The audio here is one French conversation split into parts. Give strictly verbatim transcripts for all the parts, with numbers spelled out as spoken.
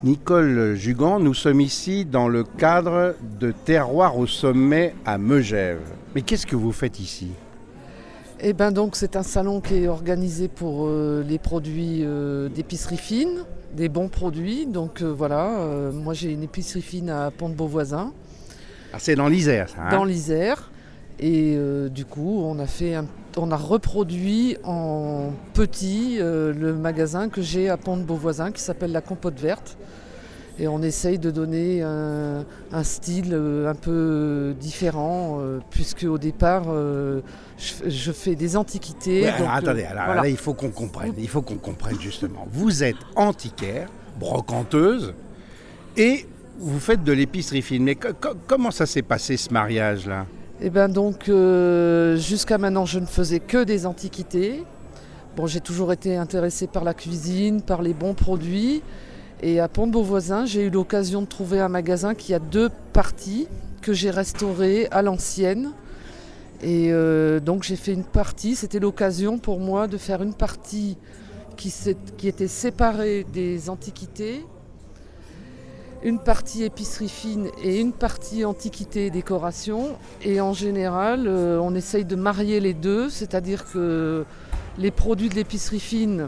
Nicole Jugan, nous sommes ici dans le cadre de Terroir au sommet à Megève. Mais qu'est-ce que vous faites ici ? Eh ben donc c'est un salon qui est organisé pour euh, les produits euh, d'épicerie fine, des bons produits. Donc euh, voilà, euh, moi j'ai une épicerie fine à Pont-de-Beauvoisin. Ah, c'est dans l'Isère, ça, hein ? Dans l'Isère. Et euh, du coup, on a fait, un, on a reproduit en petit euh, le magasin que j'ai à Pont-de-Beauvoisin qui s'appelle La Compote Verte. Et on essaye de donner un, un style un peu différent, euh, puisque au départ, euh, je, je fais des antiquités. Ouais, donc, alors, attendez, alors, voilà. là, il faut qu'on comprenne. Il faut qu'on comprenne justement. Vous êtes antiquaire, brocanteuse, et vous faites de l'épicerie fine. Mais co- co- comment ça s'est passé ce mariage-là ? Et bien donc, euh, jusqu'à maintenant, je ne faisais que des antiquités. Bon, j'ai toujours été intéressée par la cuisine, par les bons produits. Et à Pont-de-Beauvoisin, j'ai eu l'occasion de trouver un magasin qui a deux parties que j'ai restaurées à l'ancienne. Et euh, donc j'ai fait une partie, c'était l'occasion pour moi de faire une partie qui, qui était séparée des antiquités, une partie épicerie fine et une partie antiquité et décoration. Et en général, euh, on essaye de marier les deux, c'est-à-dire que les produits de l'épicerie fine,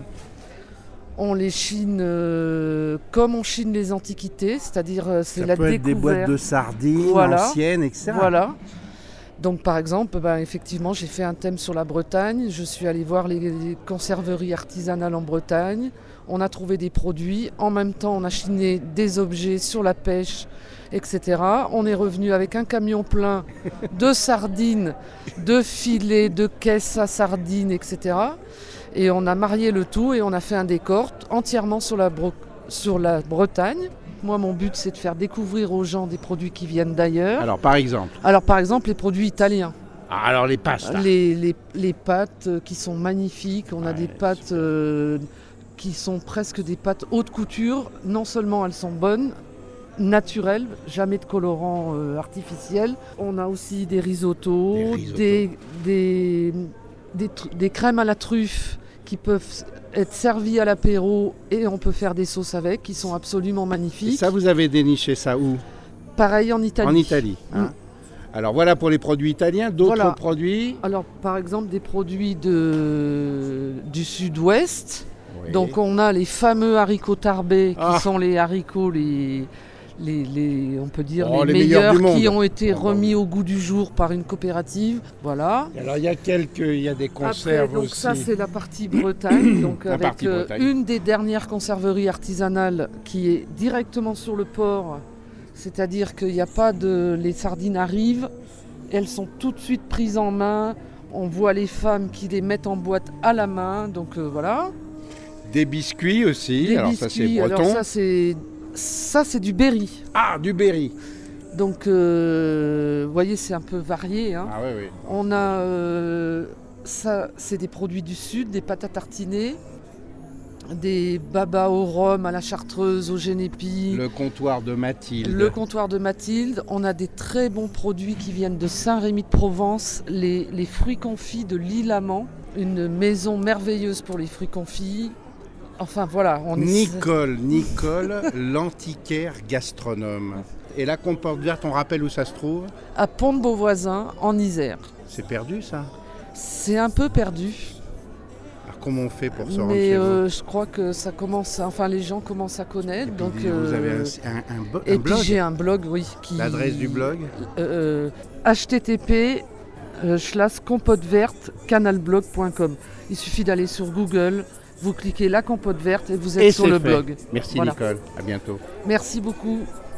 on les chine euh, comme on chine les antiquités, c'est-à-dire euh, c'est ça la peut être découverte. des boîtes de sardines voilà. anciennes, et cetera. Voilà. Donc par exemple, ben, effectivement, j'ai fait un thème sur la Bretagne. Je suis allée voir les, les conserveries artisanales en Bretagne. On a trouvé des produits. En même temps, on a chiné des objets sur la pêche, et cetera. On est revenu avec un camion plein de sardines, de filets, de caisses à sardines, et cetera. Et on a marié le tout et on a fait un décor entièrement sur la, Bro- sur la Bretagne. Moi, mon but, c'est de faire découvrir aux gens des produits qui viennent d'ailleurs. Alors, par exemple Alors, par exemple, les produits italiens. ah, Alors, les pastas. Les, les, les pâtes qui sont magnifiques. On a Ouais, des pâtes euh, qui sont presque des pâtes haute couture. Non seulement elles sont bonnes, naturelles, jamais de colorant euh, artificiel. On a aussi des risottos, Des risottos. des, des, des, tr- des crèmes à la truffe qui peuvent être servies à l'apéro et on peut faire des sauces avec, qui sont absolument Et magnifiques. ça, vous avez déniché ça où ? Pareil en Italie. En Italie. Hein. Mm. Alors voilà pour les produits italiens, d'autres Voilà. produits. Alors, par exemple, des produits de, du sud-ouest. Oui. Donc, on a les fameux haricots tarbés, qui Ah. sont les haricots, les, les, les- on peut dire, Oh, les, les meilleurs meilleurs, du monde. qui ont été Oh, bah remis au goût du jour par une coopérative. Voilà. Alors il y a quelques, il y a des conserves Après, donc aussi. ça, c'est la partie Bretagne. Donc, La avec partie euh, Bretagne. une des dernières conserveries artisanales qui est directement sur le port. C'est-à-dire qu'il n'y a pas de... Les sardines arrivent, elles sont tout de suite prises en main. On voit les femmes qui les mettent en boîte à la main. Donc euh, voilà. Des biscuits aussi. Des alors biscuits, ça c'est breton. alors ça c'est... Ça c'est du Berry. Ah, du Berry. Donc euh, vous voyez, c'est un peu varié. Hein. Ah oui, oui. On a... euh, ça, c'est des produits du sud, des pâtes à tartiner. Des babas au rhum, à la chartreuse, au génépi. Le comptoir de Mathilde. Le comptoir de Mathilde. On a des très bons produits qui viennent de Saint-Rémy-de-Provence. Les, les fruits confits de l'Île-Amand. Une maison merveilleuse pour les fruits confits. Enfin voilà. On est... Nicole, Nicole, l'antiquaire gastronome. Et la compote verte, on rappelle où ça se trouve ? À Pont-de-Beauvoisin, en Isère. C'est perdu ça ? C'est un peu perdu. Alors comment on fait pour se rendre Mais chez euh, je crois que ça commence... Enfin, les gens commencent à connaître. vous Donc, Et puis, vous euh, avez un, un, un, bo- Et un puis blog j'ai un blog, oui. Qui... L'adresse du blog ? euh, H T T P euh, slash compote verte canalblog point com. Il suffit d'aller sur Google, vous cliquez la compote verte et vous êtes Et sur c'est le fait. blog. Merci Voilà. Nicole, à bientôt. Merci beaucoup.